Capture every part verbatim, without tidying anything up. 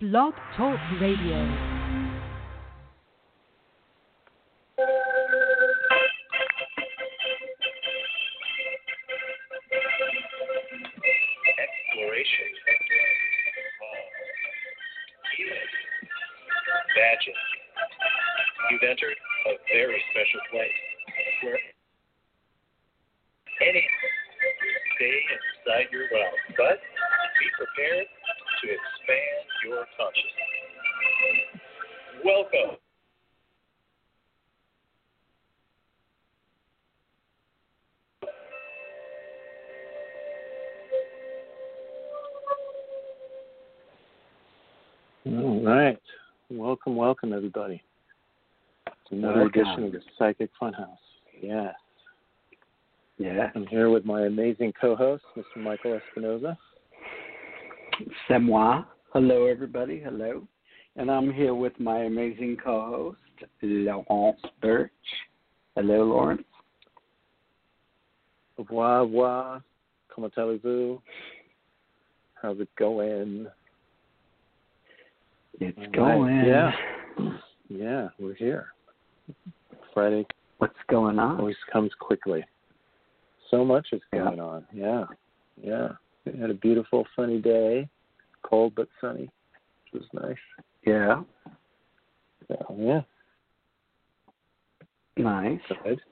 Blog Talk Radio. Exploration. Imagine you've entered a very special place where any stay inside your realm, but be prepared to expand your consciousness. Welcome. All right. Welcome, welcome, everybody. It's another Welcome. edition of the Psychic Funhouse. Yes. Yeah. I'm here with my amazing co-host, Mister Michael Espinoza. C'est moi. Hello, everybody. Hello. And I'm here with my amazing co-host, Lawrence Birch. Hello, Lawrence. Au revoir, au revoir. Comment allez-vous? How's it going? It's All going. right. Yeah. Yeah, we're here. Friday What's going on? always comes quickly. So much is Yeah. going on. Yeah. Yeah. We had a beautiful, sunny day. Cold but sunny, which was nice. Yeah. So, yeah. Nice. Good.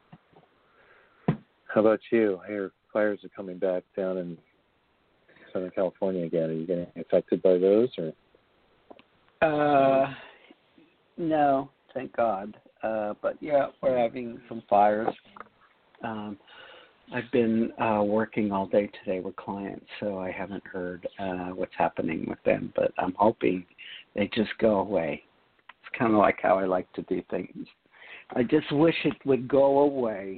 How about you? I hear fires are coming back down in Southern California again. Are you getting affected by those? Or Uh, no, thank God. Uh, but yeah, we're having some fires. Um, I've been uh, working all day today with clients, so I haven't heard uh, what's happening with them. But I'm hoping they just go away. It's kind of like how I like to do things. I just wish it would go away.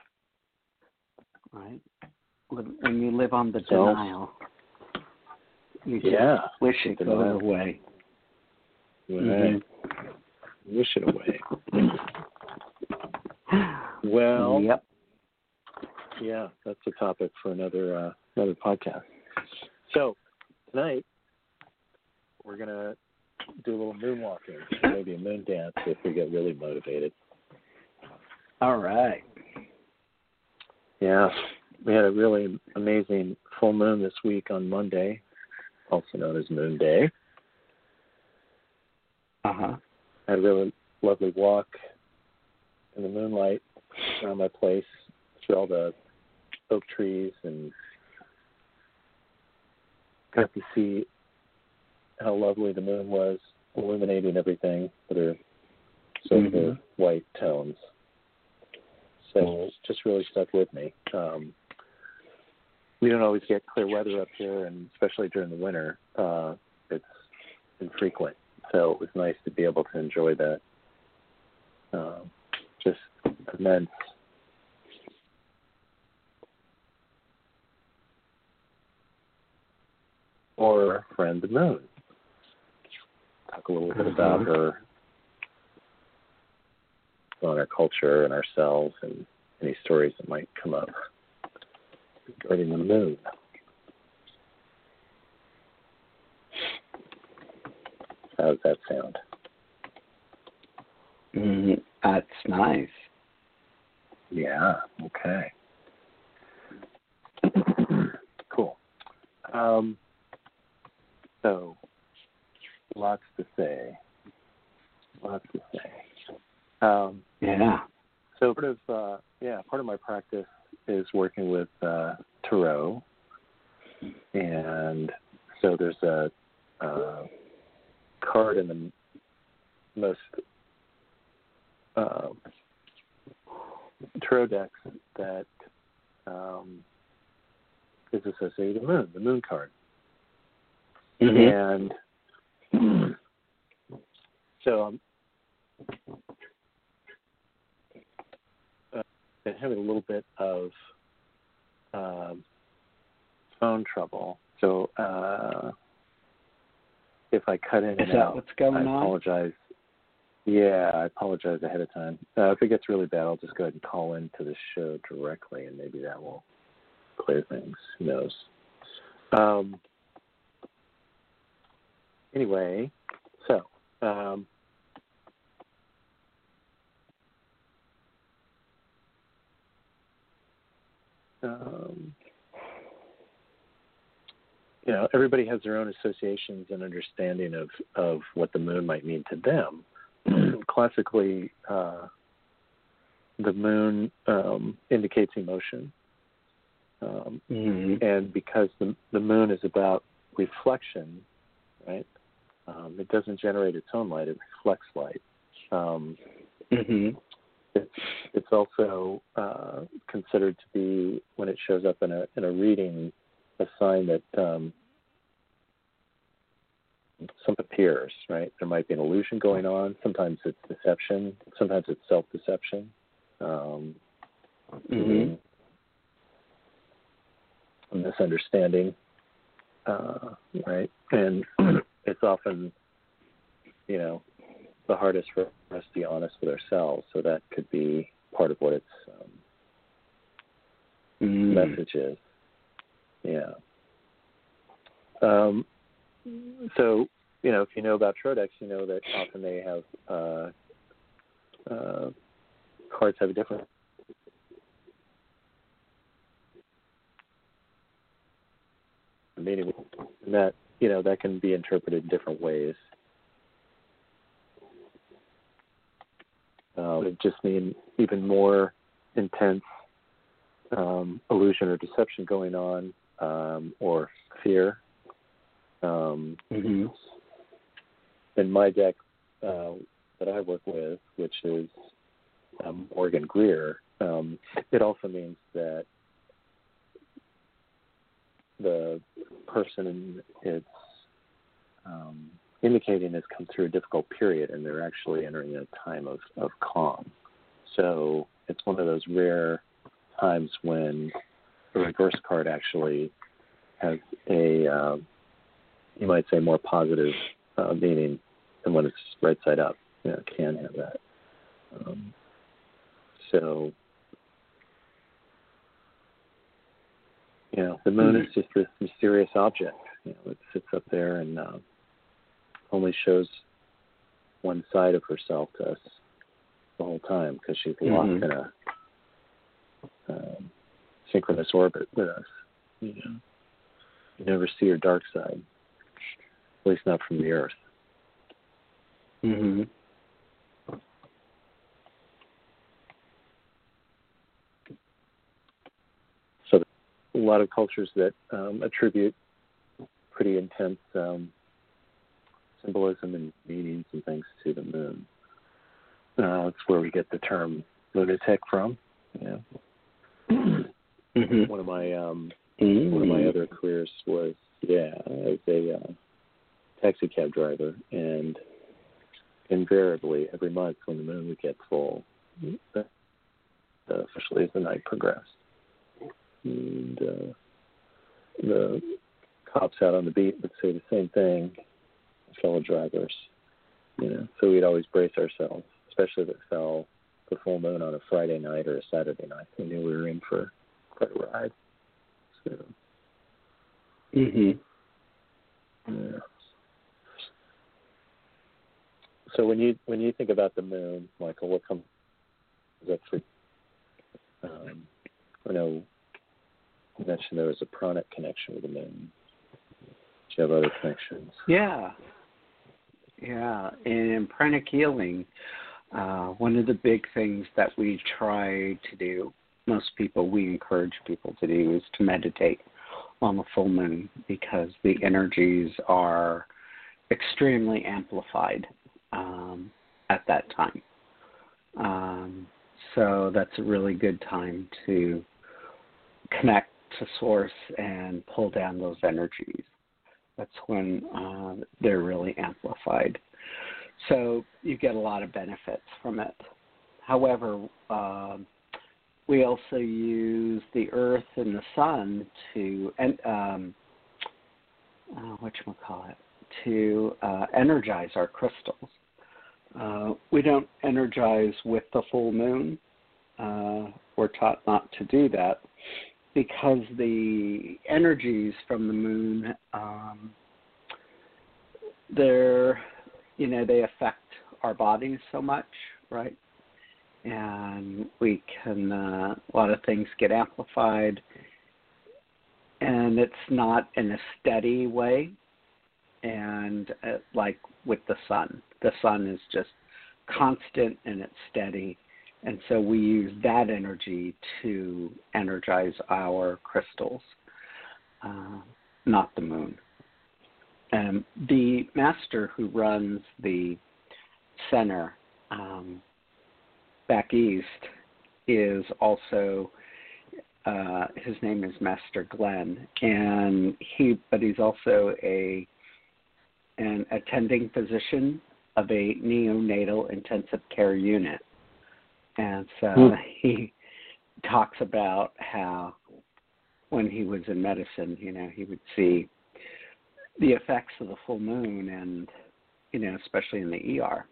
Right? When when you live on the So- denial, you just Yeah, wish it denial. goes away. right. Wish it away. Well, Yep. yeah, that's a topic for another uh, another podcast. So tonight we're gonna do a little moonwalking, maybe a moon dance if we get really motivated. All right. Yeah, we had a really amazing full moon this week on Monday, also known as Moon Day. Uh-huh. I had a really lovely walk in the moonlight around my place through all the oak trees and got to see how lovely the moon was, illuminating everything with her silver Mhm. white tones. So it just really stuck with me. Um, we don't always get clear weather up here, and especially during the winter, uh, it's infrequent. So it was nice to be able to enjoy that uh, just immense or our friend the moon. Talk a little bit about Mhm. her, on our culture and ourselves, and any stories that might come up regarding the moon. How does that sound? Mm, that's nice. Yeah, okay. Cool. Um, so, lots to say. Lots to say. Um, Yeah. so, part of, uh, yeah, part of my practice is working with uh, tarot. And so there's a uh, card in the most uh, tarot decks that um, is associated with the moon, the moon card. Mhm. And so I'm uh, been having a little bit of um, phone trouble. So uh, if I cut in Is and that out, what's going I on? apologize. Yeah, I apologize ahead of time. Uh, if it gets really bad, I'll just go ahead and call into the show directly, and maybe that will clear things. Who knows? Um, anyway, so um, um, you know, everybody has their own associations and understanding of, of what the moon might mean to them. Classically, uh, the moon um, indicates emotion. Um, mm-hmm. And because the, the moon is about reflection, right, um, it doesn't generate its own light, it reflects light. Um, mm-hmm. it's, it's also uh, considered to be, when it shows up in a, in a reading, a sign that um, something appears, right? There might be an illusion going on. Sometimes it's deception. Sometimes it's self-deception. Um, mm-hmm. A misunderstanding, uh, right? And it's often, you know, the hardest for us to be honest with ourselves. So that could be part of what its um, mm. message is. Yeah. Um, so, you know, if you know about Trodex, you know that often they have uh, uh, cards have a different meaning, and that, you know, that can be interpreted in different ways. Uh, it just mean even more intense um, illusion or deception going on, um, or fear. Um, mm-hmm. In my deck uh, that I work with, which is um, Morgan Greer, um, it also means that the person it's um, indicating has come through a difficult period, and they're actually entering a time of, of calm. So it's one of those rare times when the reverse card actually has a, uh, you might say, more positive uh, meaning than when it's right side up. You know, it can have that. Um, so, you know, the moon mm-hmm. is just this mysterious object. You know, it sits up there and uh, only shows one side of herself to us the whole time because she's mm-hmm. locked in a um, synchronous orbit with us. You know, you never see her dark side, at least not from the Earth. Mm-hmm. So a lot of cultures that um, attribute pretty intense um, symbolism and meanings and things to the moon. Uh, that's where we get the term lunatic from. Yeah. Mm-hmm. One of my um, mm-hmm. one of my other careers was yeah as a uh, taxi cab driver, and invariably every month when the moon would get full, uh, especially as the night progressed, and uh, the cops out on the beat would say the same thing, fellow drivers. You know, so we'd always brace ourselves, especially if it fell the full moon on a Friday night or a Saturday night. We knew we were in for quite a ride. So, mm-hmm. yeah. So when you when you think about the moon, Michael, what comes up for? Um, I know you mentioned there was a pranic connection with the moon. Do you have other connections? Yeah, yeah. In pranic healing, uh, one of the big things that we try to do, most people we encourage people to do, is to meditate on the full moon because the energies are extremely amplified Um, at that time. Um, so that's a really good time to connect to source and pull down those energies. That's when uh, they're really amplified. So you get a lot of benefits from it. However, uh, we also use the earth and the sun to, and um, uh, whatchamacallit, to uh, energize our crystals. Uh, we don't energize with the full moon. Uh, we're taught not to do that because the energies from the moon um, they're, you know, they affect our bodies so much, right? And we can, uh, a lot of things get amplified, and it's not in a steady way. And uh, like with the sun, the sun is just constant and it's steady. And so we use that energy to energize our crystals, uh, not the moon. Um, the master who runs the center um, back east is also, uh, his name is Master Glenn, and he, but he's also a an attending physician of a neonatal intensive care unit. And so mm. he talks about how when he was in medicine, you know, he would see the effects of the full moon and, you know, especially in the E R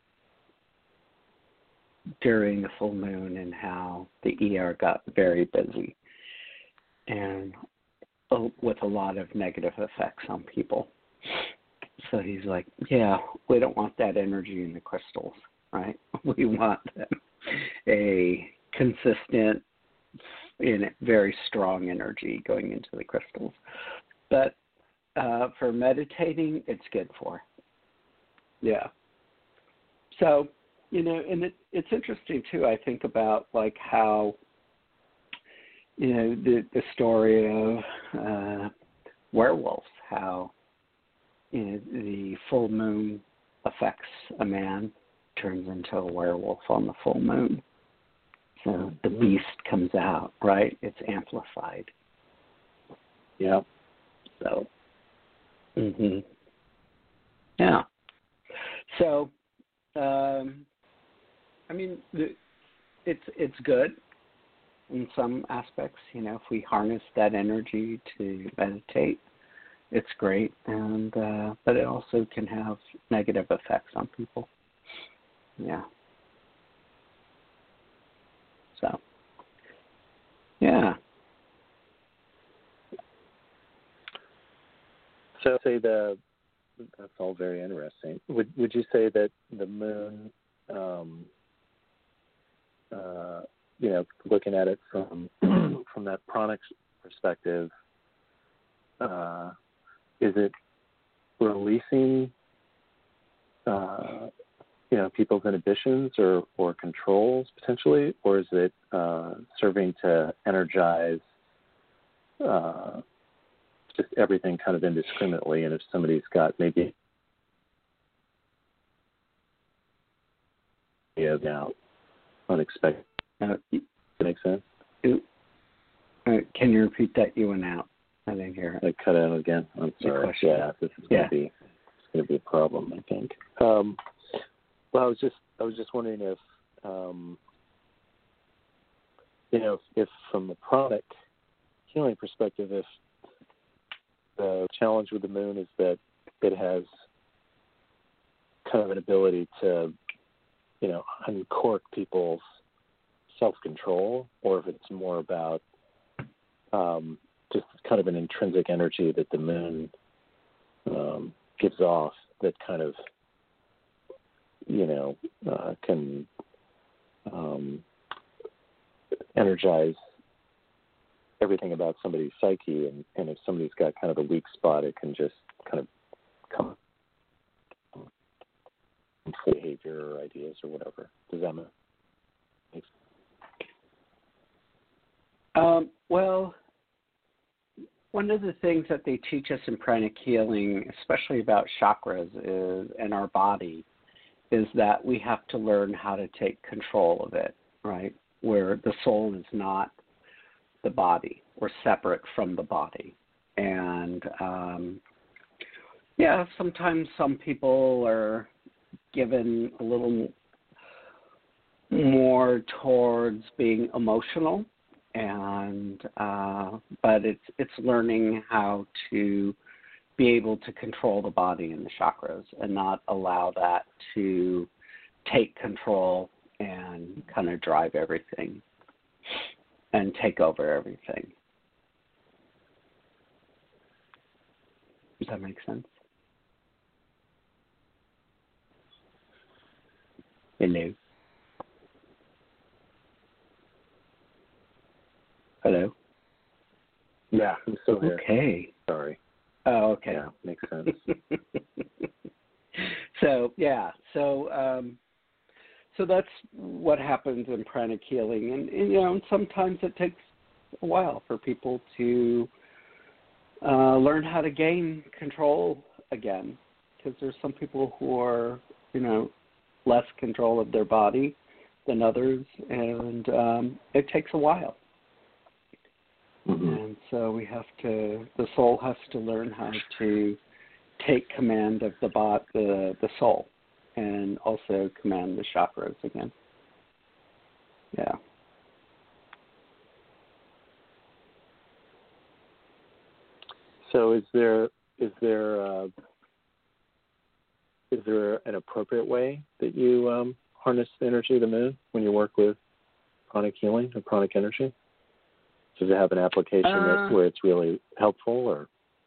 during the full moon, and how the E R got very busy and uh, with a lot of negative effects on people. So he's like, yeah, we don't want that energy in the crystals, right? We want a consistent, you know, very strong energy going into the crystals. But uh, for meditating, it's good for. Yeah. So, you know, and it, it's interesting, too, I think about, like, how, you know, the, the story of uh, werewolves, how, you know, the full moon affects a man, turns into a werewolf on the full moon. So the beast comes out, right? It's amplified. Yeah. So, mhm. Yeah. So, um, I mean, the, it's it's good in some aspects. You know, if we harness that energy to meditate, it's great, and uh, but it also can have negative effects on people. Yeah. So, yeah. So, say the that's all very interesting. Would would you say that the moon, um, uh, you know, looking at it from from that pranic perspective, uh, is it releasing, uh, you know, people's inhibitions or, or controls potentially, or is it uh, serving to energize uh, just everything kind of indiscriminately? And if somebody's got maybe yeah, now unexpected, Uh, does that make sense? uh, can you repeat that? You went out. I didn't hear it. I cut out again. I'm sorry. Yeah, this is going to yeah. be going to be a problem, I think. Um, well, I was just I was just wondering if um, you know if, if from the pranic healing perspective, if the challenge with the moon is that it has kind of an ability to, you know, uncork people's self-control, or if it's more about um, just kind of an intrinsic energy that the moon um, gives off that kind of, you know, uh, can um, energize everything about somebody's psyche, and, and if somebody's got kind of a weak spot, it can just kind of come from behavior or ideas or whatever. Does that make sense? Um, well, one of the things that they teach us in pranic healing, especially about chakras is, and our body, is that we have to learn how to take control of it, right? Where the soul is not the body. We're separate from the body. And, um, yeah, sometimes some people are given a little more towards being emotional, and uh, but it's it's learning how to be able to control the body and the chakras and not allow that to take control and kind of drive everything and take over everything. Does that make sense? Hello. Hello. Yeah, I'm still here. Okay. Sorry. Oh, okay. Yeah, makes sense. so yeah, so um, so that's what happens in pranic healing, and, and you know, and sometimes it takes a while for people to uh, learn how to gain control again, because there's some people who are, you know, less control of their body than others, and um, it takes a while. Mm-hmm. And so we have to, the soul has to learn how to take command of the bot, the the soul, and also command the chakras again. Yeah. So is there is there uh, is there an appropriate way that you um, harness the energy of the moon when you work with pranic healing or pranic energy? Does it have an application uh, that, where it's really helpful, or?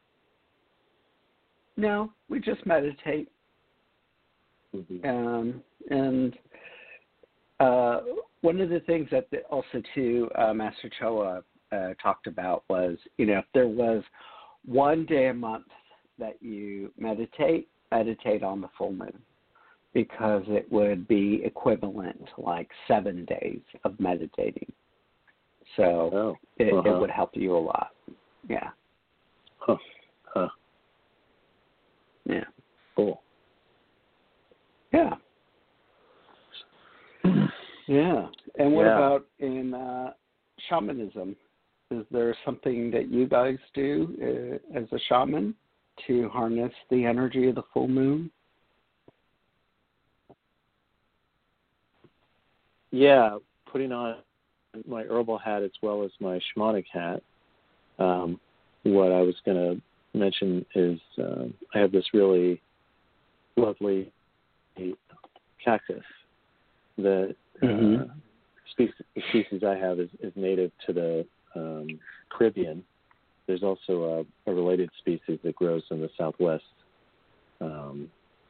No, we just meditate. Mm-hmm. Um, and uh, one of the things that the, also too uh, Master Choa uh, talked about was, you know, if there was one day a month that you meditate, meditate on the full moon, because it would be equivalent to like seven days of meditating. So oh. it, uh-huh. it would help you a lot. Yeah. Huh. Huh. Yeah. Cool. Yeah. Yeah. And what yeah. about in uh, shamanism? Is there something that you guys do uh, as a shaman to harness the energy of the full moon? Yeah, putting on my herbal hat as well as my shamanic hat. Um, what I was going to mention is uh, I have this really lovely cactus. The Mm-hmm. uh, species, the species I have is, is native to the um, Caribbean. There's also a, a related species that grows in the Southwest um,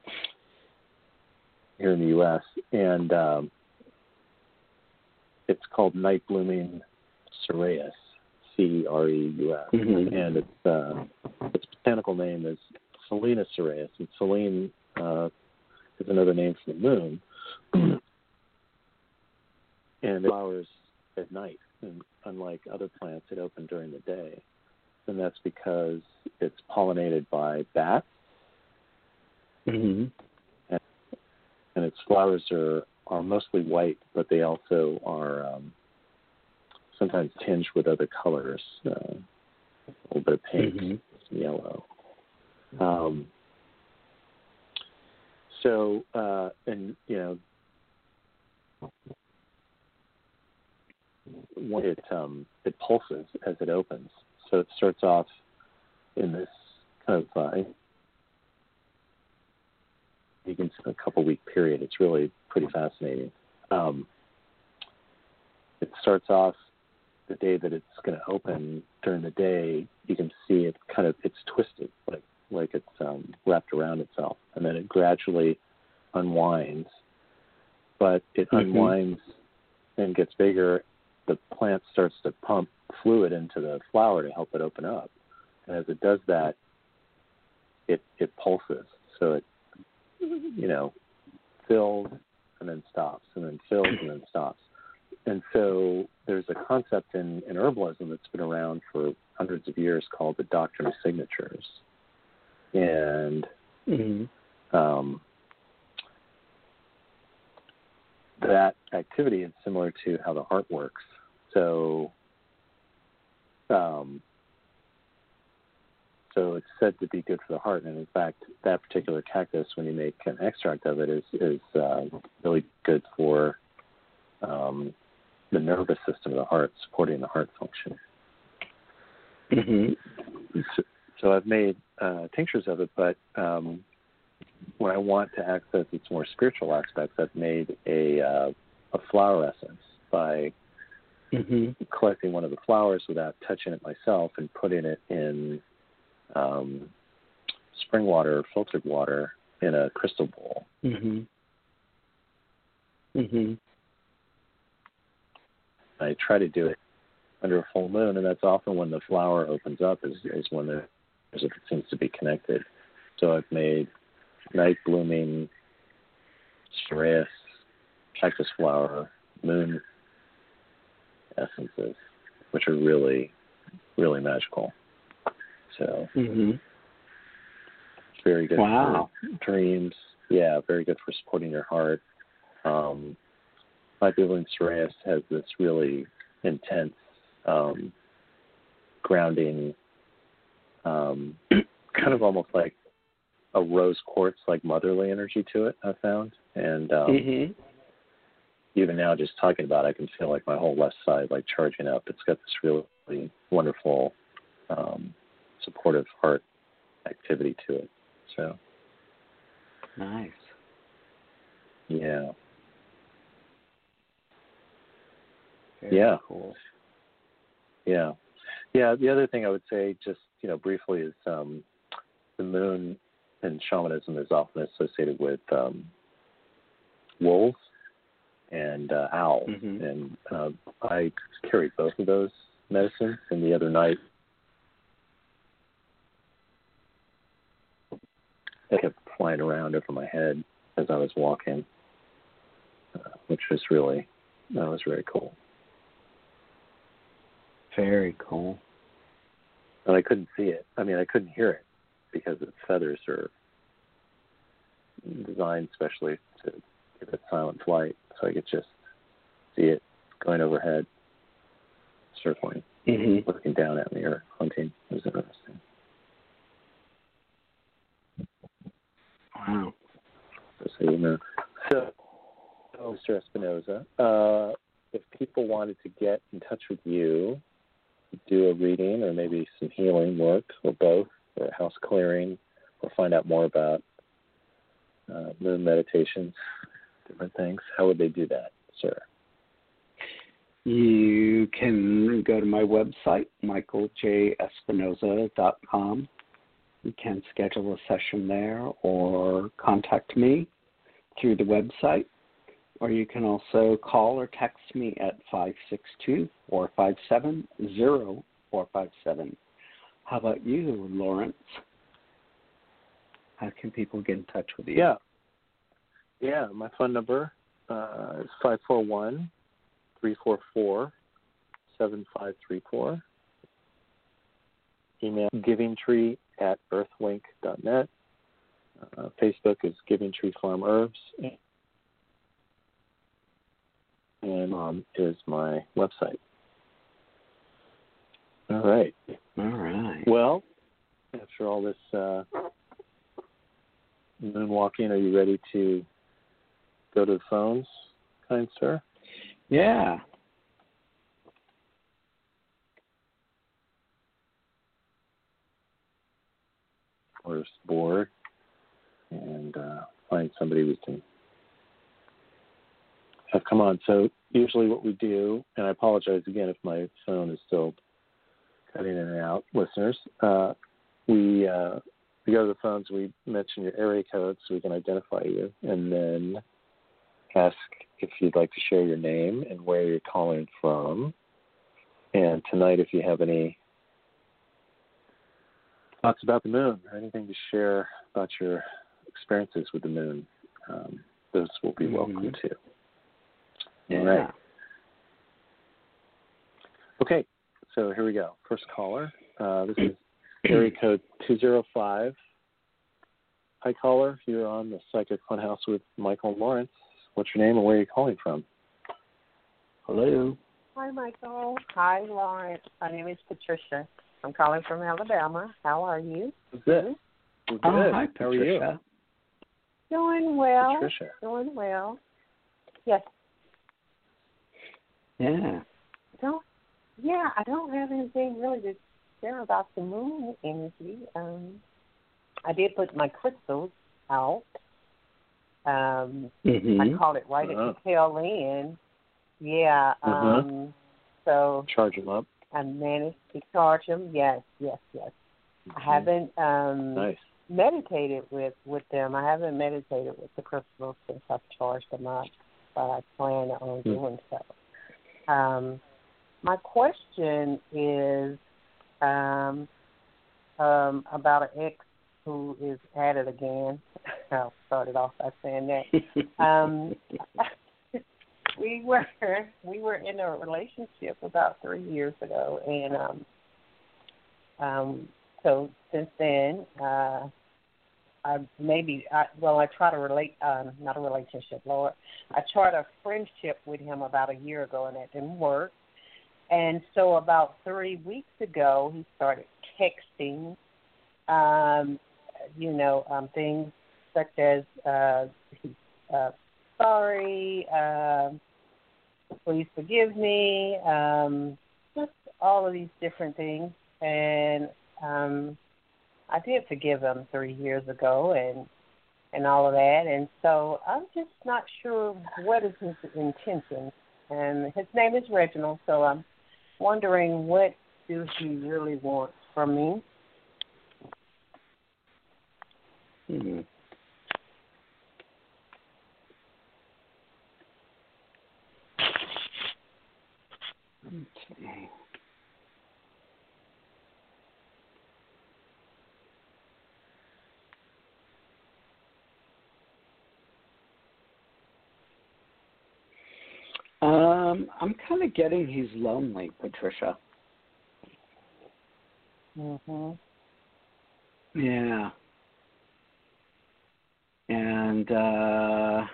here in the U S, and um, it's called night blooming cereus, C R E U S, Mm-hmm. and its uh, its botanical name is Selena cereus, and Selene uh, is another name for the moon, and it flowers at night, and unlike other plants, it open during the day, and that's because it's pollinated by bats, Mm-hmm. and, and its flowers are are mostly white, but they also are um, sometimes tinged with other colors, uh, a little bit of pink, Mm-hmm. some yellow. Um, so, uh, and, you know, when it, um, it pulses as it opens. So it starts off in this kind of, uh, you can see a couple week period. It's really pretty fascinating. Um, it starts off the day that it's going to open. During the day, you can see it kind of, it's twisted, like like it's um, wrapped around itself, and then it gradually unwinds. But it Mm-hmm. unwinds and gets bigger. The plant starts to pump fluid into the flower to help it open up, and as it does that, it it pulses. So it, you know, fills and then stops, and then fills and then stops. And so there's a concept in, in herbalism that's been around for hundreds of years called the doctrine of signatures. And Mm-hmm. um, that activity is similar to how the heart works. So um, so it's said to be good for the heart. And in fact, that particular cactus, when you make an extract of it, is, is uh, really good for um, the nervous system of the heart, supporting the heart function. Mm-hmm. So, so I've made uh, tinctures of it, but um, when I want to access its more spiritual aspects, I've made a uh, a flower essence by Mm-hmm. collecting one of the flowers without touching it myself and putting it in um, spring water or filtered water in a crystal bowl. Mm-hmm. Mhm. I try to do it under a full moon, and that's often when the flower opens up. Is is when there, as if it seems to be connected. So I've made night blooming cereus, cactus flower, moon essences, which are really, really magical. So Mhm. it's very good Wow. for dreams. Yeah, very good for supporting your heart. Um, night blooming cereus has this really intense um, grounding, um, kind of almost like a rose quartz, like motherly energy to it, I found. And um, Mhm. even now, just talking about it, I can feel like my whole left side like charging up. It's got this really wonderful, um, supportive heart activity to it. So, Nice. yeah. Very Yeah. cool. Yeah. Yeah. The other thing I would say, just, you know, briefly, is um, the moon in shamanism is often associated with um, wolves and uh, owls. Mhm. And uh, I carried both of those medicines. And the other night, they kept flying around over my head as I was walking, uh, which was really, that was very cool. Very cool. But I couldn't see it. I mean, I couldn't hear it because its feathers are designed specially to give it silent flight. So I could just see it going overhead, circling, Mhm. looking down at me or hunting. It was interesting. Wow. Just so you know. So, so Mister Espinoza, uh, if people wanted to get in touch with you, do a reading or maybe some healing work or both, or house clearing, or find out more about uh, moon meditations, different things, how would they do that, sir? You can go to my website, michael j espinoza dot com. You can schedule a session there or contact me through the website. Or you can also call or text me at five six two, four five seven, zero four five seven. How about you, Lawrence? How can people get in touch with you? Yeah. Yeah, my phone number uh, is five four one, three four four, seven five three four. Email givingtree at earthlink dot net. Uh, Facebook is Giving Tree Farm Herbs. And um, is my website. All right. All right. Well, after all this uh, moonwalking, are you ready to go to the phones, kind sir? Yeah. Or just bored and uh, find somebody we can have come on. So usually what we do, and I apologize again if my phone is still cutting in and out, listeners, uh, we uh, we go to the phones, we mention your area code so we can identify you, and then ask if you'd like to share your name and where you're calling from. And tonight, if you have any thoughts about the moon or anything to share about your experiences with the moon, um, those will be welcome Mm-hmm. too. Yeah. All right. Okay, so here we go. First caller. Uh, this is area code two zero five. Hi, caller. You're on the Psychic Funhouse with Michael and Lawrence. What's your name and where are you calling from? Hello. Hi, Michael. Hi, Lawrence. My name is Patricia. I'm calling from Alabama. How are you? Who's this? We're good. Oh, hi, How are you? Patricia. Doing well. Patricia. Doing well. Yes. Yeah. Don't. Yeah, I don't have anything really to share about the moon energy. Um, I did put my crystals out. Um, Mm-hmm. I called it right Uh-huh. at the tail end. Yeah. Um, Uh-huh. So Charge them up. I managed to charge them. Yes, yes, yes. I haven't um, Nice. meditated with, with them. I haven't meditated with the crystals since I've charged them up. but I plan on doing so. Um, my question is um, um, about an ex who is at it again. I'll start it off by saying that. Um, we were we were in a relationship about three years ago, and um, um, so since then, uh, I maybe I, well, I try to relate, um, not a relationship, Lord. I tried a friendship with him about a year ago, and that didn't work. And so about three weeks ago, he started texting, um, you know, um, things such as uh, uh, sorry, uh, please forgive me, um, just all of these different things. And um, I did forgive him three years ago and and all of that. And so I'm just not sure what is his intention. And his name is Reginald, so I'm wondering what do he really want from me. Hmm. Okay. Um, I'm kind of getting he's lonely, Patricia. Mhm. Yeah. And uh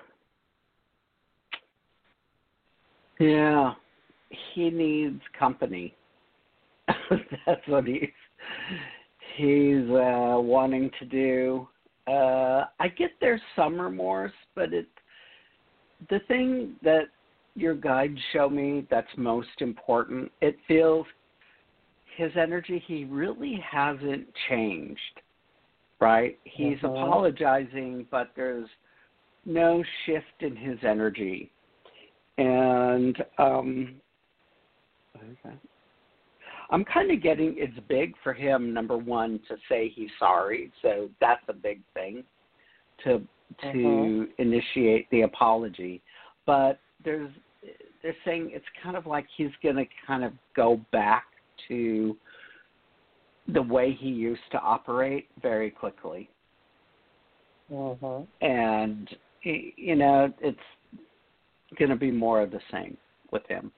yeah, he needs company. That's what he's he's uh wanting to do. Uh I get there's some remorse, but it the thing that your guides show me that's most important, it feels his energy, he really hasn't changed, right? He's Mm-hmm. apologizing, but there's no shift in his energy. And um, okay. I'm kind of getting, it's big for him, number one, to say he's sorry. So that's a big thing, to to Mm-hmm. initiate the apology. But there's they're saying it's kind of like he's going to kind of go back to the way he used to operate very quickly. Mm-hmm. And, you know, it's going to be more of the same with him.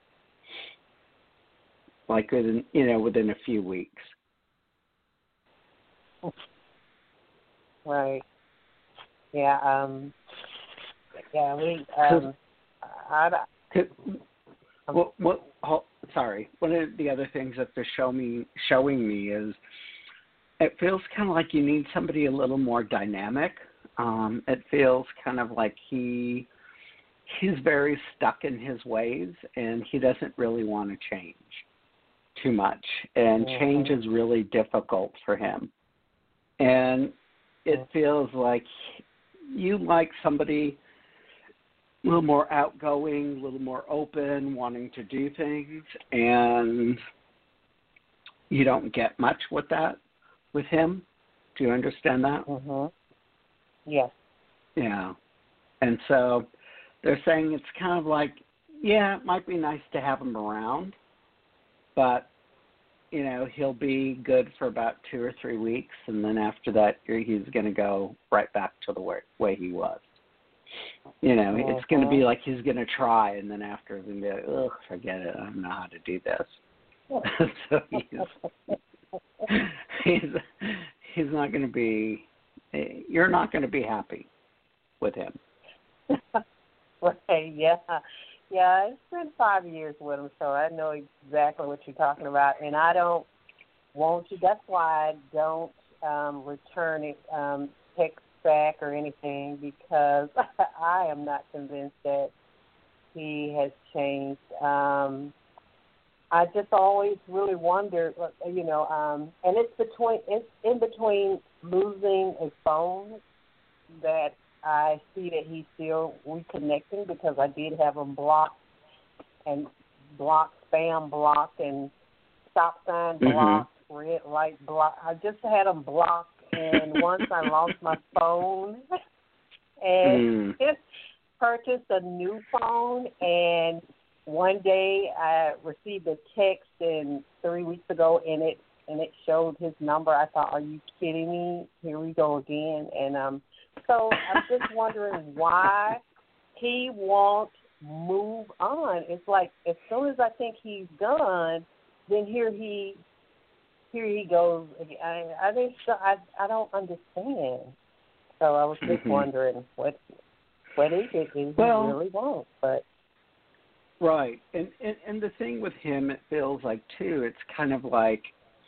Like, within, you know, within a few weeks. Right. Yeah. Um. Yeah. We. Um. I. I What? What? Oh, sorry. One of the other things that they're show me, showing me is it feels kind of like you need somebody a little more dynamic. Um, it feels kind of like he he's very stuck in his ways, and he doesn't really want to change too much. And Mm-hmm. change is really difficult for him. And it feels like you like somebody a little more outgoing, a little more open, wanting to do things, and you don't get much with that with him. Do you understand that? Mm-hmm. Yes. Yeah. And so they're saying it's kind of like, yeah, it might be nice to have him around, but, you know, he'll be good for about two or three weeks, and then after that he's going to go right back to the way, way he was. You know, Mm-hmm. it's going to be like he's going to try, and then after he's going to be like, ugh, forget it, I don't know how to do this. So he's, he's, he's not going to be, you're not going to be happy with him. Right, yeah. Yeah, it's been five years with him, so I know exactly what you're talking about. And I don't want to, that's why I don't um, return it, um, text back or anything, because I am not convinced that he has changed. Um, I just always really wondered, you know, um, and it's between, it's in between losing a phone that I see that he's still reconnecting, because I did have him blocked and blocked, spam blocked, and stop sign blocked, mm-hmm. red light blocked. I just had him blocked, and once I lost my phone, and mm. purchased a new phone, and one day I received a text in three weeks ago, and it and it showed his number. I thought, are you kidding me? Here we go again. And um, so I'm just wondering why he won't move on. It's like as soon as I think he's done, then here he here he goes again. I I think so, I I don't understand. So I was just Mm-hmm. wondering what what is it is Well, he really wants, but. Right. And, and and the thing with him, it feels like, too, it's kind of like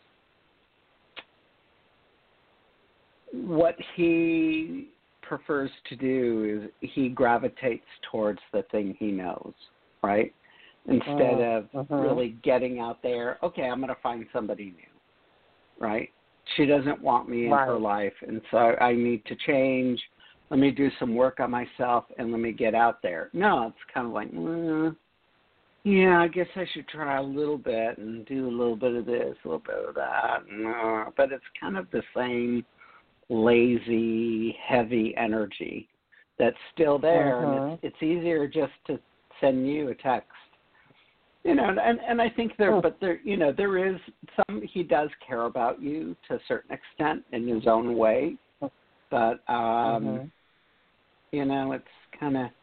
what he prefers to do is he gravitates towards the thing he knows, right? Instead Uh, of uh-huh. really getting out there, okay, I'm going to find somebody new, right? She doesn't want me in Right. her life, and so I need to change. Let me do some work on myself, and let me get out there. No, it's kind of like, mm, yeah, I guess I should try a little bit and do a little bit of this, a little bit of that. No, but it's kind of the same lazy, heavy energy that's still there, Uh-huh. and it's it's easier just to send you a text, you know. And and I think there, but there, you know, there is some. He does care about you to a certain extent in his own way, but um, Uh-huh. you know, it's kind of.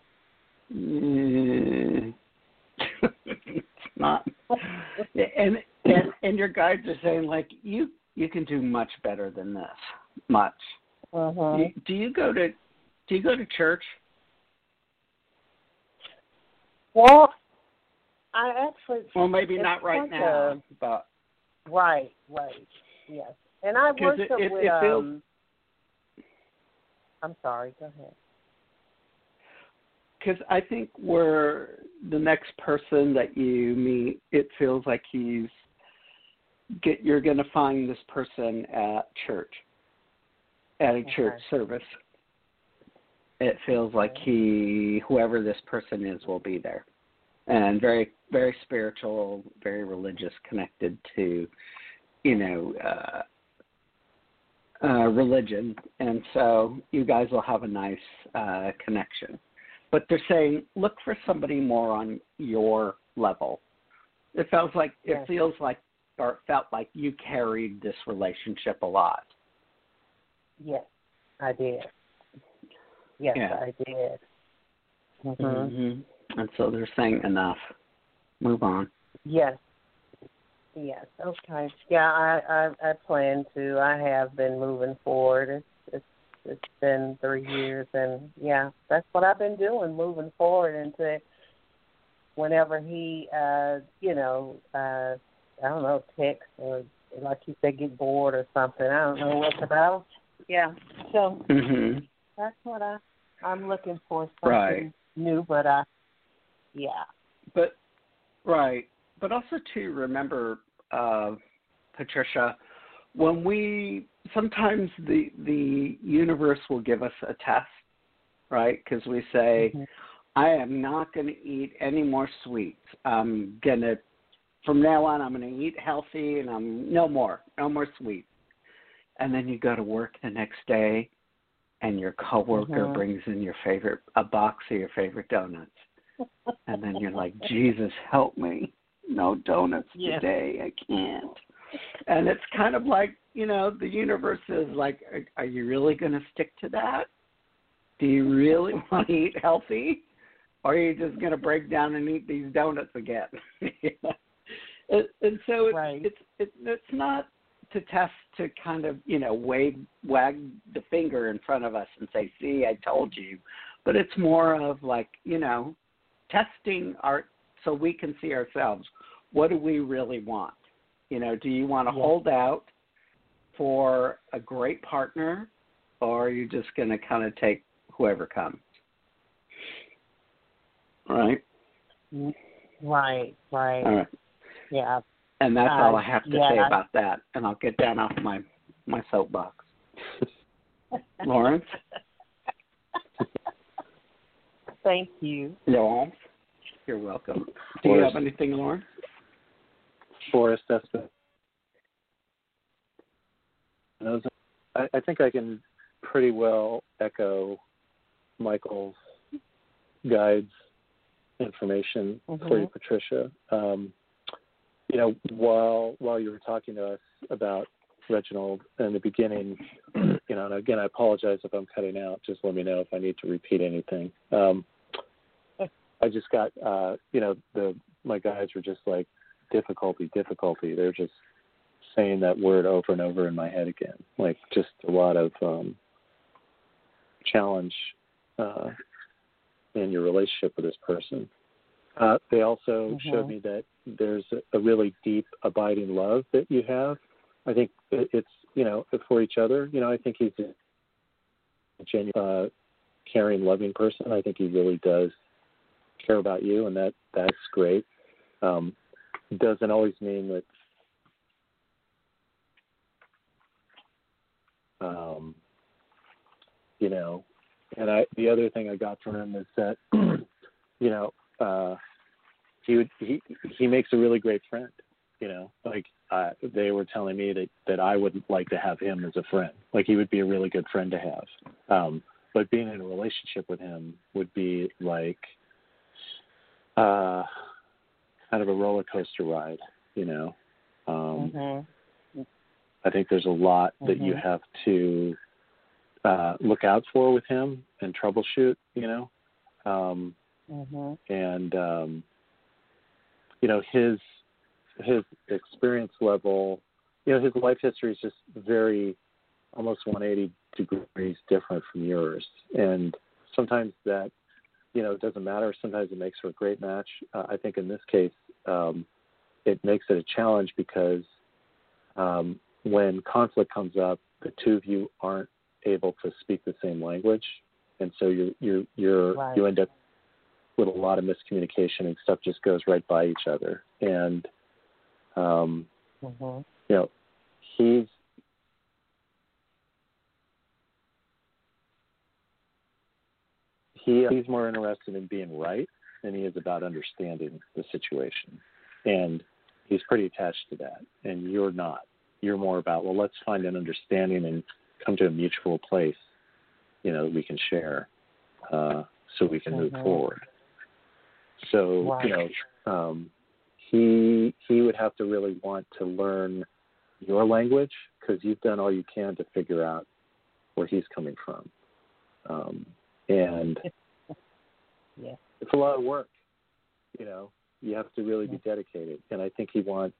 Mm, it's not, and, and and your guides are saying like you you can do much better than this, much. Uh-huh. Do, you, do you go to do you go to church? Well, I actually. Well, maybe it's not right like now, a- but right, right, yes. And I 'cause worship it, it, with. it feels. um, I'm sorry. Go ahead. Because I think we're the next person that you meet, it feels like he's get you're going to find this person at church, at a Okay. church service. It feels like he, whoever this person is, will be there, and very, very spiritual, very religious, connected to, you know, uh, uh, religion, and so you guys will have a nice uh, connection. But they're saying, look for somebody more on your level. It feels like it Yes. feels like, or it felt like you carried this relationship a lot. Yes, I did. Yes, Yeah. I did. Mm-hmm. Mm-hmm. And so they're saying enough. Move on. Yes. Yes. Okay. Yeah, I, I I plan to. I have been moving forward. It's it's it's been three years, and yeah, that's what I've been doing, moving forward into whenever he, uh, you know, uh, I don't know, text or like you said, get bored or something. I don't know what about. Yeah. So Mm-hmm. that's what I I'm looking for, something Right. new, but I, yeah. But right. But also to remember, uh, Patricia, when we sometimes the the universe will give us a test, right? Because we say, Mm-hmm. I am not going to eat any more sweets. I'm gonna from now on I'm going to eat healthy, and I'm no more, no more sweets. And then you go to work the next day, and your coworker Mhm. brings in your favorite a box of your favorite donuts, and then you're like, Jesus, help me! No donuts Yeah. today. I can't. And it's kind of like, you know, the universe is like, are, are you really going to stick to that? Do you really want to eat healthy? Or are you just going to break down and eat these donuts again? and, and so it's, Right. it's, it's, it's not to test to kind of, you know, wave, wag the finger in front of us and say, see, I told you. But it's more of like, you know, testing our, so we can see ourselves. What do we really want? You know, do you want to Yeah. hold out for a great partner, or are you just going to kind of take whoever comes? Right? Right, right. All right. Yeah. And that's Uh, all I have to yeah, say I- about that. And I'll get down off my, my soapbox. Lawrence? Thank you. Lawrence? You're welcome. Do you Forrest. have anything, Lawrence? Forrest Espen. Those, I, I think I can pretty well echo Michael's guides information mm-hmm. for you, Patricia. Um, you know, while while you were talking to us about Reginald in the beginning, you know, and again, I apologize if I'm cutting out. Just let me know if I need to repeat anything. Um, I just got, uh, you know, the my guys were just like, difficulty, difficulty. They're just saying that word over and over in my head again. Like just a lot of um, challenge uh, in your relationship with this person. Uh, they also mm-hmm. showed me that there's a, a really deep, abiding love that you have. I think it's, you know, for each other. You know, I think he's a genuine, uh, caring, loving person. I think he really does care about you, and that that's great. Um, doesn't always mean that, um, you know, and I, the other thing I got from him is that, you know, uh, he would, he, he makes a really great friend, you know, like, uh, they were telling me that, that I would like to have him as a friend. Like he would be a really good friend to have. Um, but being in a relationship with him would be like, uh, kind of a roller coaster ride, you know. Um, mm-hmm. I think there's a lot that mm-hmm. you have to uh, look out for with him and troubleshoot, you know. Um, mm-hmm. And, um, you know, his his experience level, you know, his life history is just very, almost one hundred eighty degrees different from yours. And sometimes that, you know, it doesn't matter. Sometimes it makes for a great match. Uh, I think in this case, um, it makes it a challenge because um, when conflict comes up, the two of you aren't able to speak the same language, and so you you you're right. you end up with a lot of miscommunication, and stuff just goes right by each other. And um, mm-hmm. you know, he's He, he's more interested in being right than he is about understanding the situation. And he's pretty attached to that. And you're not. You're more about, well, let's find an understanding and come to a mutual place, you know, that we can share uh, so we can mm-hmm. move forward. So, wow. you know, um, he he would have to really want to learn your language because you've done all you can to figure out where he's coming from. Um, and yeah. it's a lot of work, you know. You have to really be dedicated, and I think he wants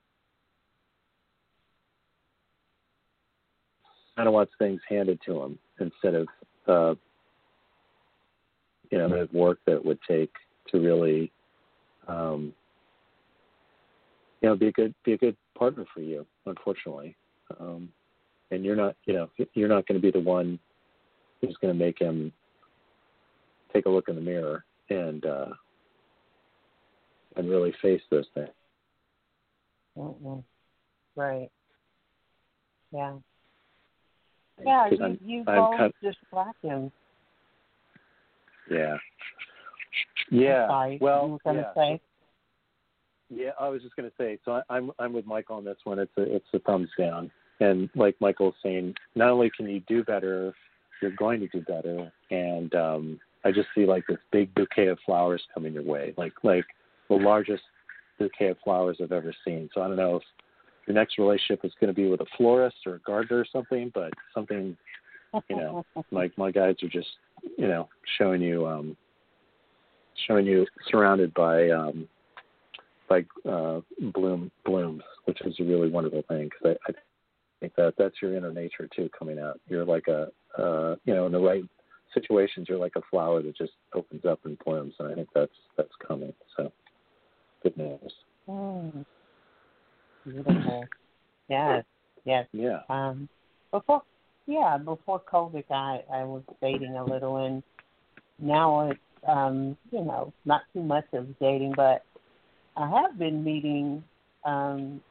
kind of wants things handed to him instead of uh, you know the work that it would take to really um, you know be a good be a good partner for you. Unfortunately, um, and you're not you know you're not going to be the one who's going to make him take a look in the mirror and uh, and really face those things. Mm-mm. Right. Yeah. Yeah, you, I'm, you I'm both kind just like him. Yeah. Yeah. Sorry, well, you were going to yeah. say? Yeah, I was just going to say. So I, I'm I'm with Michael on this one. It's a it's a thumbs down. And like Michael's saying, not only can you do better, you're going to do better. And um, I just see like this big bouquet of flowers coming your way, like like the largest bouquet of flowers I've ever seen. So I don't know if your next relationship is going to be with a florist or a gardener or something, but something, you know, like my guides are just, you know, showing you, um, showing you surrounded by, um, by uh, bloom blooms, which is a really wonderful thing because I, I think that that's your inner nature too coming out. You're like a, uh, you know, in the right situations, you're like a flower that just opens up and blooms, and I think that's that's coming. So, good news. Mm. Beautiful. Yes, yes. Yeah. Um, before, yeah, before COVID, I I was dating a little, and now it's um, you know, not too much of dating, but I have been meeting. Um,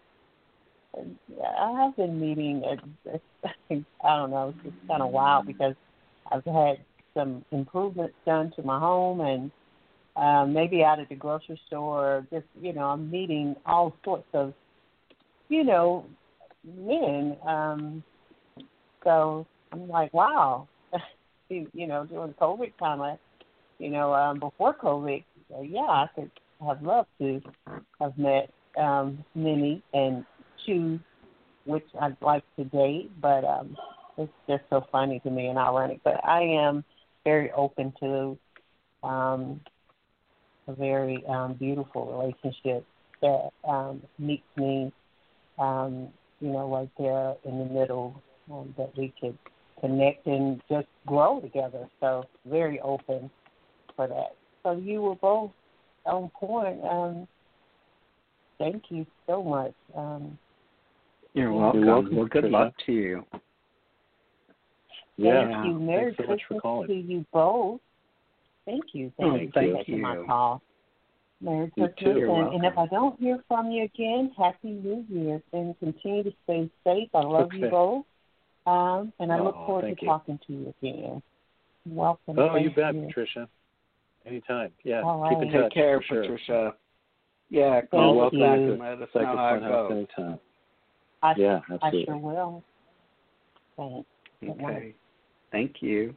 I have been meeting. At, I don't know. It's just kind of wild because I've had some improvements done to my home, and um, maybe out at the grocery store. Just you know, I'm meeting all sorts of, you know, men. Um, so I'm like, wow. You know, during COVID time, I you know, um, before COVID, so yeah, I could have loved to have met um, many and choose which I'd like to date, but um, it's just so funny to me and ironic. But I am very open to um, a very um, beautiful relationship that um, meets me, um, you know, right there in the middle, um, that we could connect and just grow together. So very open for that. So you were both on point. Um, thank you so much. Um, You're welcome. You're welcome, Well, good Tricia. luck to you. Yeah. Thank you. Merry Thanks so much Christmas for calling. to you both. Thank you. Thank Oh, you thank for taking you. my call. Merry You Christmas. too. You're And, and if welcome. I don't hear from you again, Happy New Year. And continue to stay safe. I love you Okay. both. Um, and I look Oh, forward thank to you. talking to you again. Welcome. Oh, Thank you bet, you. Patricia. Anytime. Yeah. All Keep right. in Take touch. care, for sure. Patricia. Yeah, Thank call You're us welcome back you. and let us Psychic know how it Funhouse goes. anytime. I, Yeah, I absolutely. sure will. Thanks. Good night. Okay. Thank you.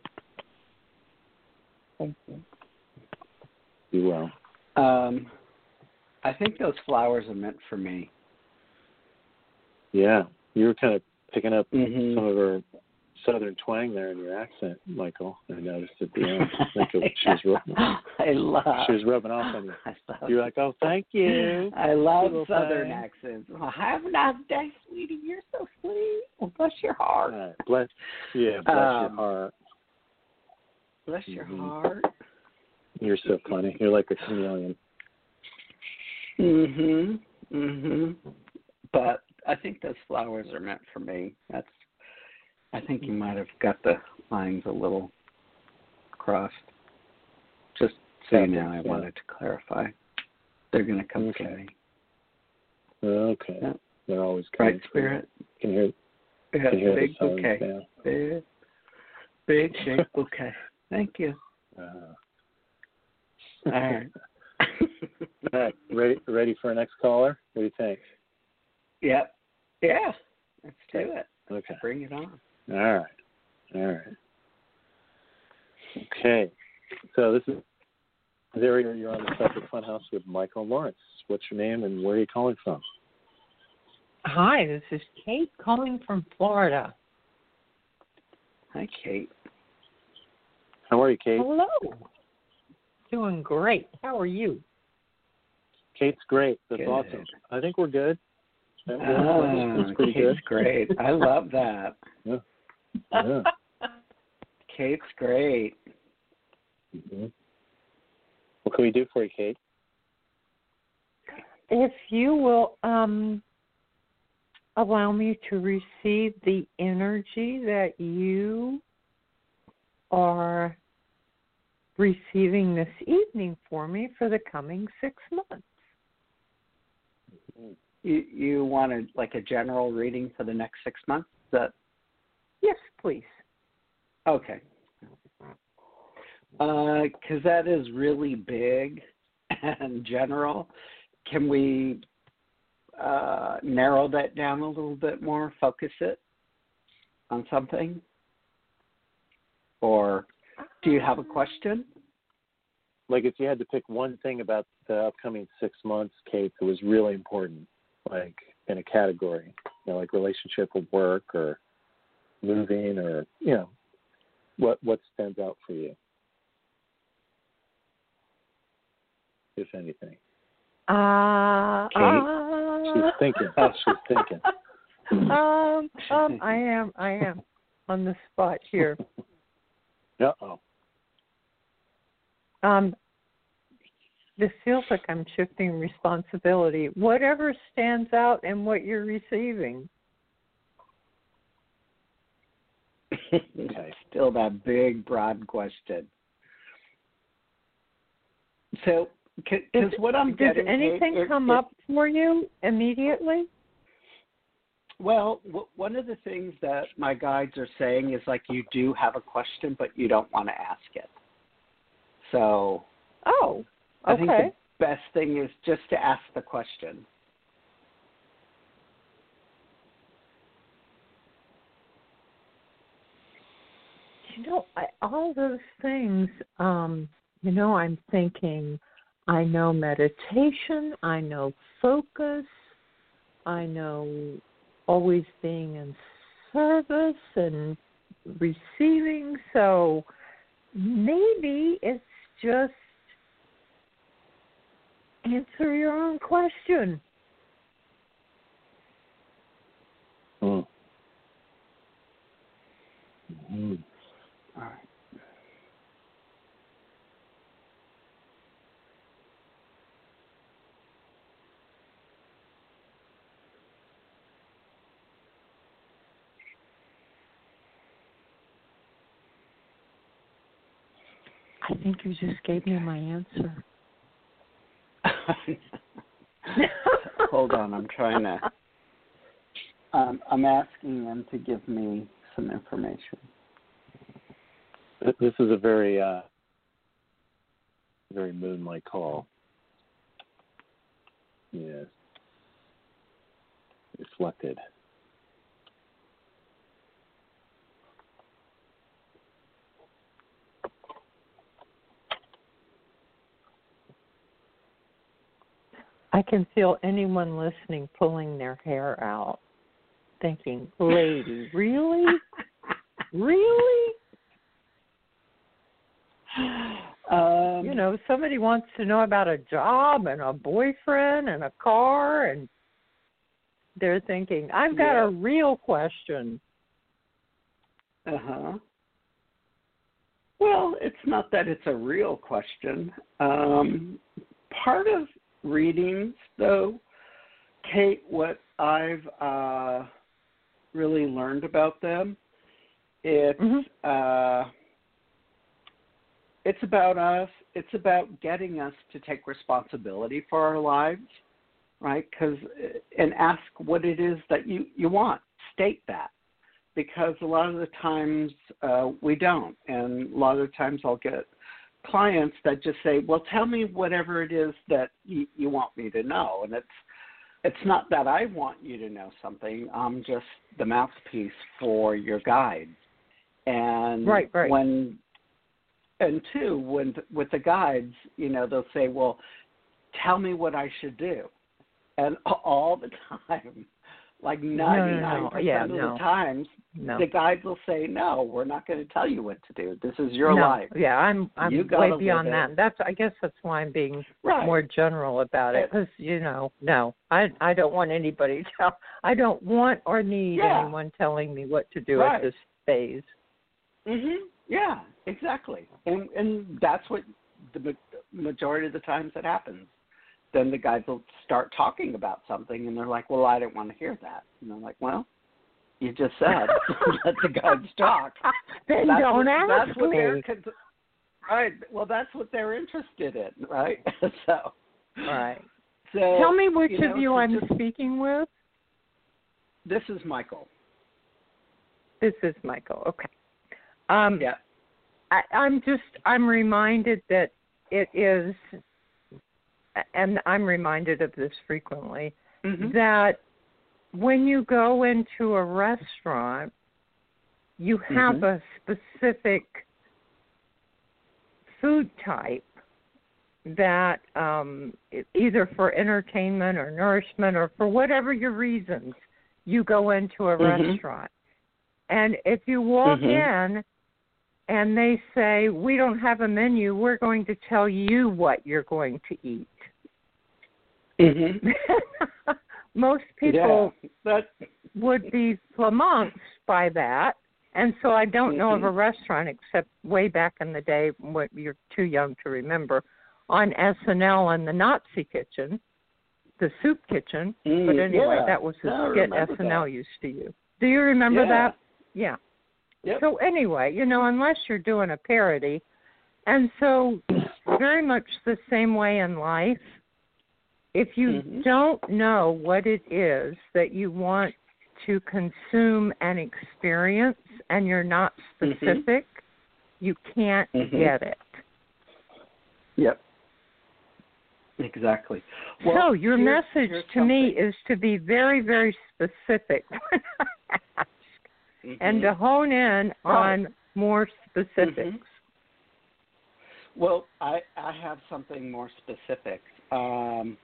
Thank you. Be well. Um, I think those flowers are meant for me. Yeah. You were kind of picking up Mm-hmm. some of her southern twang there in your accent, Michael. I noticed at the end. I think it, she, was rub- I love. she was rubbing off on you. I love. You were like, oh, thank you. I love Little Southern thing. accents. Well, have a nice day, sweetie. You're so sweet. Well, bless your heart. All right. Bless, yeah, bless your Um, heart. Bless your Mhm. heart. You're so funny. You're like a chameleon. Mhm. Mhm. But I think those flowers are meant for me. That's. I think you might have got the lines a little crossed. Just so you know, I Yeah. wanted to clarify. They're going to come Okay. to me. Okay. Yeah. They're always coming. Right, Spirit? Can hear, Yeah, can hear big the sounds bouquet. now. Big, big, big bouquet. Thank you. Uh, All right. All right. Ready, ready for our next caller? What do you think? Yep. Yeah. Let's do Okay. it. Okay. Bring it on. All right. All right. Okay. So this is there. You're on the Psychic Funhouse with Michael Lawrence. What's your name and where are you calling from? Hi, this is Kate calling from Florida. Hi, Kate. How are you, Kate? Hello. Doing great. How are you? Kate's great. That's Good. awesome. I think we're good. I think Oh, It's pretty Kate's good. great. I love that. Yeah. Yeah. Kate's great. Mm-hmm. What can we do for you, Kate? If you will um, allow me to receive the energy that you are receiving this evening for me for the coming six months. You you wanted like a general reading for the next six months? Is that Yes, please. okay? Because that is really big and general. Can we uh, narrow that down a little bit more? Focus it on something, or do you have a question? Like if you had to pick one thing about the upcoming six months, Kate, that was really important, like in a category, you know, like relationship with work or moving or, you know, what what stands out for you, if anything? Uh, Kate? uh, She's thinking. She's thinking. um, um, I am, I am on the spot here. Uh-oh. Um, this feels like I'm shifting responsibility. Whatever stands out and what you're receiving. Okay. Still that big, broad question. So, because what I'm Does getting, anything Kate, it, come it, up for you immediately? Well, w- one of the things that my guides are saying is like you do have a question, but you don't want to ask it. So, Oh, I think okay. the best thing is just to ask the question. You know, I, all those things um, you know, I'm thinking, I know meditation, I know focus, I know always being in service and receiving. So maybe it's just answer your own question. Mm. Mm. All right. I think you just gave me my answer. Hold on, I'm trying to. Um, I'm asking them to give me some information. This is a very, uh, very moonlight call. Yes. Reflected. I can feel anyone listening pulling their hair out, thinking, lady, really? Really? Um, You know, somebody wants to know about a job and a boyfriend and a car, and they're thinking, I've got yeah. a real question. Uh-huh. Well, it's not that it's a real question. Um, part of readings, though, Kate, what I've uh, really learned about them, it's Mm-hmm. uh, it's about us. It's about getting us to take responsibility for our lives, right? Because and ask what it is that you, you want. State that, because a lot of the times uh, we don't, and a lot of the times I'll get clients that just say, well, tell me whatever it is that you, you want me to know. And it's it's not that I want you to know something. I'm just the mouthpiece for your guide. And Right, right. when and two, when with the guides, you know, they'll say, well, tell me what I should do. And all the time, like ninety-nine percent Yeah, of no. the times, No. the guides will say, no, we're not going to tell you what to do. This is your no. life. Yeah, I'm I'm You way gotta beyond live that. it. That's I guess that's why I'm being Right. more general about it, because you know, no, I I don't want anybody to tell. I don't want or need Yeah. anyone telling me what to do Right. at this phase. Mhm. Yeah, exactly. And and that's what the ma- majority of the times that happens. Then the guys will start talking about something, and they're like, "Well, I didn't want to hear that." And I'm like, "Well, you just said let the guys talk." Then that's don't what, ask that's what me. They're con- right. Well, that's what they're interested in, right? so. Right. So Tell me which you know, of you so I'm just, speaking with. This is Michael. This is Michael. Okay. Um, Yeah. I, I'm just I'm reminded that it is, and I'm reminded of this frequently, Mm-hmm. that when you go into a restaurant, you have Mhm. a specific food type that um, either for entertainment or nourishment or for whatever your reasons, you go into a Mhm. restaurant. And if you walk Mhm. in and they say, we don't have a menu, we're going to tell you what you're going to eat. Mhm. Most people yeah. That, would be flummoxed by that. And so I don't know of a Mhm. restaurant, except way back in the day, what you're too young to remember, on S N L in the Nazi kitchen, the soup kitchen. Mm, But anyway, yeah. that was the No, I skit remember S N L that. used to use. Do you remember Yeah. that? Yeah. Yep. So anyway, you know, unless you're doing a parody, and so very much the same way in life, if you Mhm. don't know what it is that you want to consume and experience, and you're not specific, Mhm. you can't Mhm. get it. Yep. Exactly. Well, so your here's, message here's to me something. is to be very, very specific when I ask, Mhm. and to hone in Right. on more specifics. Mhm. Well, I, I have something more specific. Um,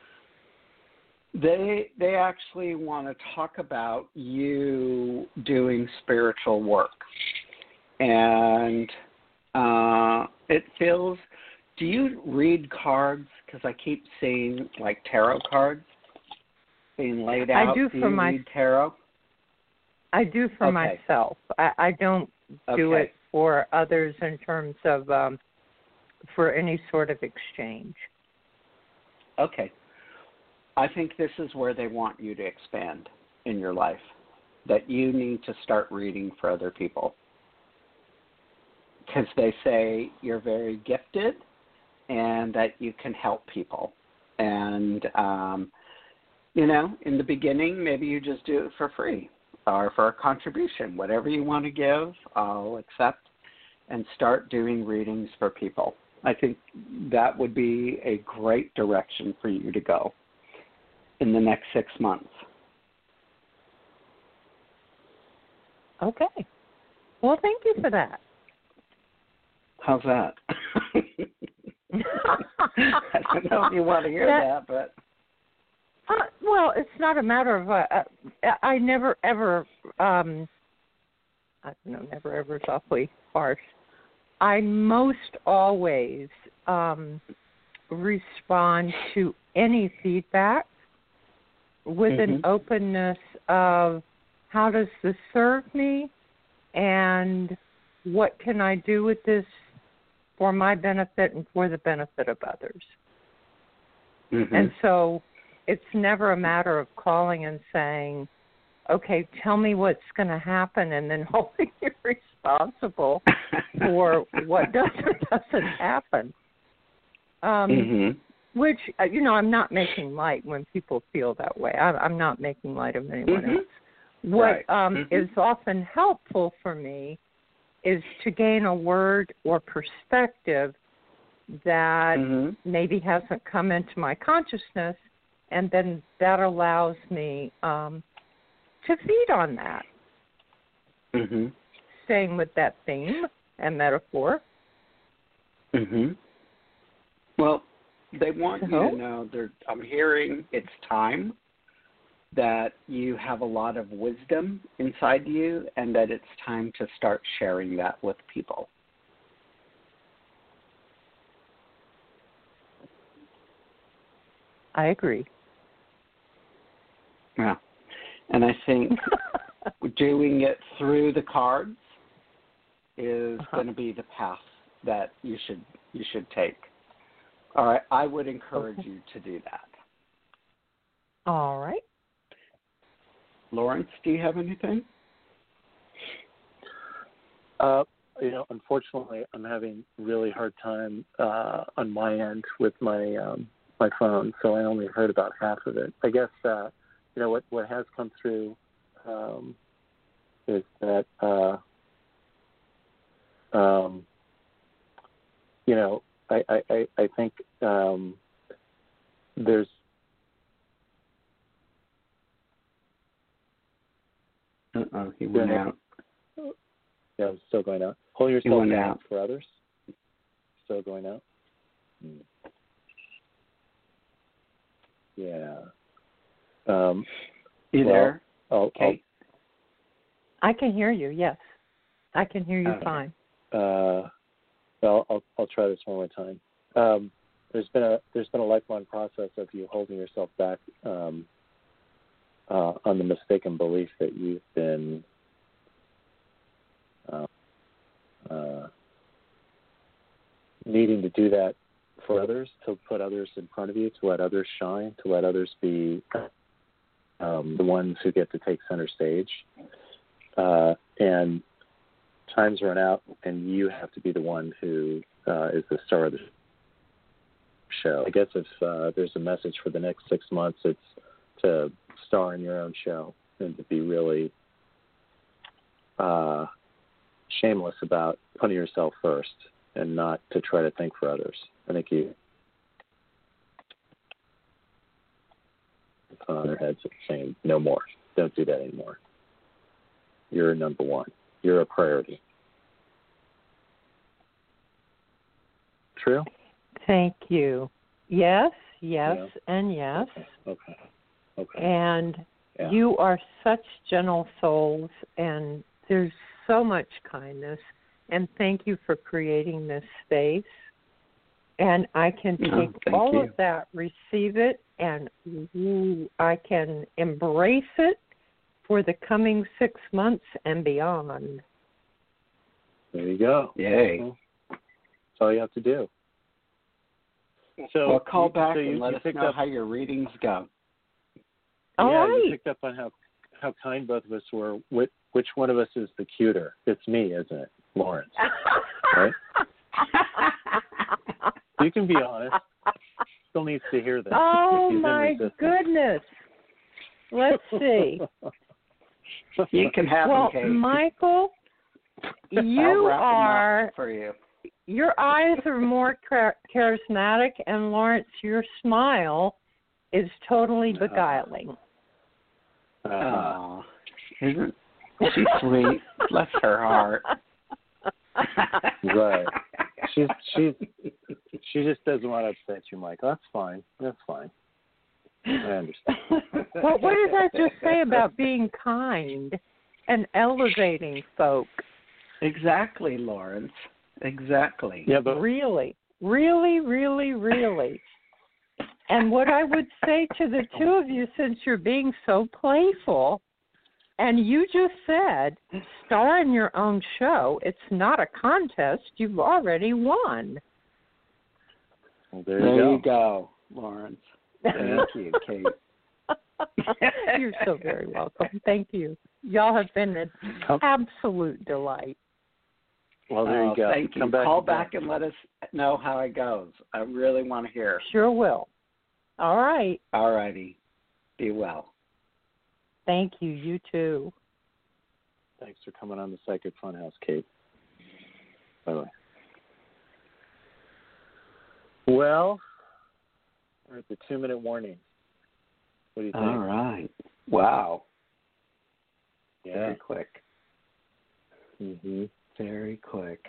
they they actually want to talk about you doing spiritual work, and uh, it feels. Do you read cards? Because I keep seeing like tarot cards being laid out. I do do for you my read tarot? I do for Okay. myself. I, I don't do Okay. it for others in terms of um, for any sort of exchange. Okay. I think this is where they want you to expand in your life, that you need to start reading for other people. Because they say you're very gifted and that you can help people. And, um, you know, in the beginning, maybe you just do it for free or for a contribution. Whatever you want to give, I'll accept, and start doing readings for people. I think that would be a great direction for you to go in the next six months. Okay. Well, thank you for that. How's that? I don't know if you want to hear that, that but... Uh, well, it's not a matter of, uh, uh, I never ever, um, I don't know, never ever is awfully harsh. I most always um, respond to any feedback with mm-hmm. an openness of how does this serve me and what can I do with this for my benefit and for the benefit of others. Mm-hmm. And so it's never a matter of calling and saying, okay, tell me what's going to happen, and then holding you responsible for what does or doesn't happen. Um, mm-hmm. Which, uh, you know, I'm not making light when people feel that way. I, I'm not making light of anyone mm-hmm. else. What right. um, mm-hmm. is often helpful for me is to gain a word or perspective that mm-hmm. maybe hasn't come into my consciousness, and then that allows me um, to feed on that. Mm-hmm. Staying with that theme and metaphor. Mm-hmm. Well, they want so? you to know, I'm hearing it's time, that you have a lot of wisdom inside you, and that it's time to start sharing that with people. I agree. Yeah. And I think doing it through the cards is uh-huh. going to be the path that you should you should take. All right. I would encourage okay. you to do that. All right. Lawrence, do you have anything? Uh, you know, unfortunately, I'm having really hard time uh, on my end with my um, my phone, so I only heard about half of it. I guess uh, you know what what has come through um, is that uh, um, you know I I, I think um, there's Uh-oh, he went out. Yeah, I'm still going out. Hold yourself down for others. Still going out. Hmm. Yeah. Um, you well, there? I'll, Kate? I'll, I can hear you. Yes, I can hear you okay. fine. Uh, well, I'll I'll try this one more time. Um, there's been a there's been a lifelong process of you holding yourself back. Um, Uh, on the mistaken belief that you've been uh, uh, needing to do that for others, to put others in front of you, to let others shine, to let others be um, the ones who get to take center stage. Uh, and time's run out, and you have to be the one who uh, is the star of the show. I guess if uh, there's a message for the next six months, it's to star in your own show and to be really uh, shameless about putting yourself first and not to try to think for others. I think you put on their heads saying, no more. Don't do that anymore. You're number one. You're a priority. true? Thank you. Yes, yes, Yeah. and yes. Okay. Okay. And yeah. you are such gentle souls, and there's so much kindness. And thank you for creating this space. And I can take oh, all you. of that, receive it, and ooh, I can embrace it for the coming six months and beyond. There you go. Yay. Well, that's all you have to do. So well, call you, back so you, and let you us picked know up, how your readings go. All yeah, right. you picked up on how how kind both of us were. Which, which one of us is the cuter? It's me, isn't it, Lawrence? Right? You can be honest. Still needs to hear this. Oh, He's my goodness. Let's see. You can have well, them, Kate. Michael, you I'll wrap them are, up for you. Your eyes are more char- charismatic, and Lawrence, your smile is totally beguiling. Uh-huh. Oh, isn't she sweet? Bless her heart. Right. She's she's she just doesn't want to upset you, Mike. That's fine. That's fine. I understand. Well, what did I just say about being kind and elevating folk? Exactly, Lawrence. Exactly. Yeah, but really, really, really, really. And what I would say to the two of you, since you're being so playful, and you just said, star in your own show, it's not a contest, you've already won. well, there, There you go. you go, Lawrence. Thank you, Kate. You're so very welcome. Thank you. Y'all have been an absolute delight. Well, there oh, you go. Thank you. Come back Call again. back and let us know how it goes. I really want to hear. Sure will. All right. All righty. Be well. Thank you. You too. Thanks for coming on the Psychic Funhouse, Kate. By the way. Well, we're at the two-minute warning. What do you think? All right. Wow. Yeah. Very quick. Mm-hmm. Very quick.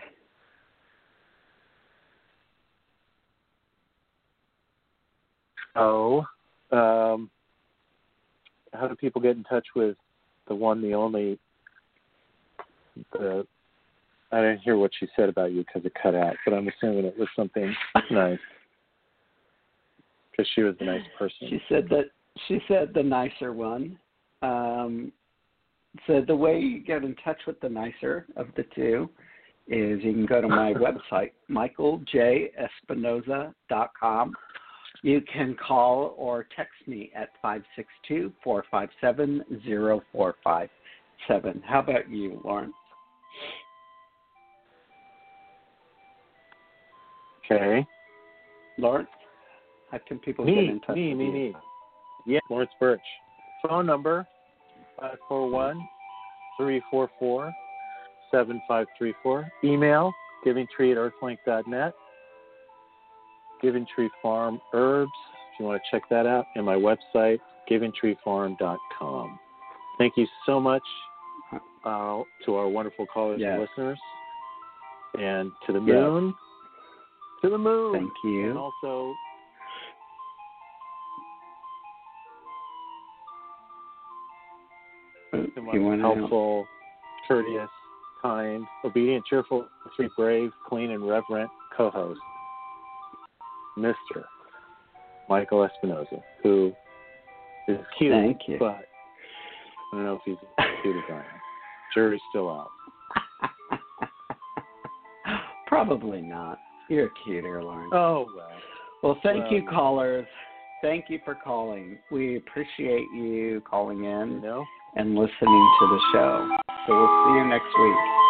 Oh, um, how do people get in touch with the one, the only, the, I didn't hear what she said about you because it cut out, but I'm assuming it was something nice. Because she was a nice person. She said that she said the nicer one. Um, so the way you get in touch with the nicer of the two is you can go to my website, michael j espinoza dot com. You can call or text me at five six two, four five seven, zero four five seven. How about you, Lawrence? Okay. Lawrence, how can people me, get in touch me, with me, you? me. Yeah, Lawrence Birch. Phone number, five four one, three four four, seven five three four. Email, givingtree at earthlink dot net. Giving Tree Farm Herbs, if you want to check that out, and my website, giving tree farm dot com. Thank you so much uh, to our wonderful callers yes. and listeners, and to the Yes. moon, to the moon. Thank you. And also, to my You want to helpful, courteous, kind, obedient, cheerful, sweet, brave, clean, and reverent co-host, Mister Michael Espinoza, who is cute, Thank you. but I don't know if he's as cute as I am. Jury's still out. Probably not. You're cuter, Lawrence. Oh, well. Well, thank well, you, callers. Thank you for calling. We appreciate you calling in You know? and listening to the show. So we'll see you next week.